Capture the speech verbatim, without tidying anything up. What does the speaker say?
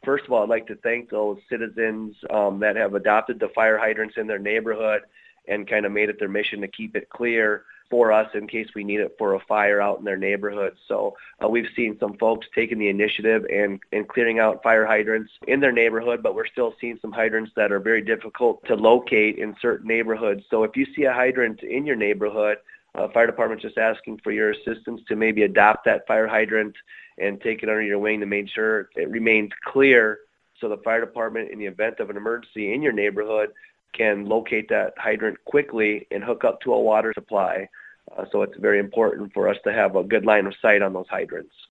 first of all, I'd like to thank those citizens um, that have adopted the fire hydrants in their neighborhood and kind of made it their mission to keep it clear for us in case we need it for a fire out in their neighborhood. So uh, we've seen some folks taking the initiative and, and clearing out fire hydrants in their neighborhood, but we're still seeing some hydrants that are very difficult to locate in certain neighborhoods. So if you see a hydrant in your neighborhood, uh, fire department just asking for your assistance to maybe adopt that fire hydrant and take it under your wing to make sure it remains clear so the fire department, in the event of an emergency in your neighborhood, can locate that hydrant quickly and hook up to a water supply. Uh, so it's very important for us to have a good line of sight on those hydrants.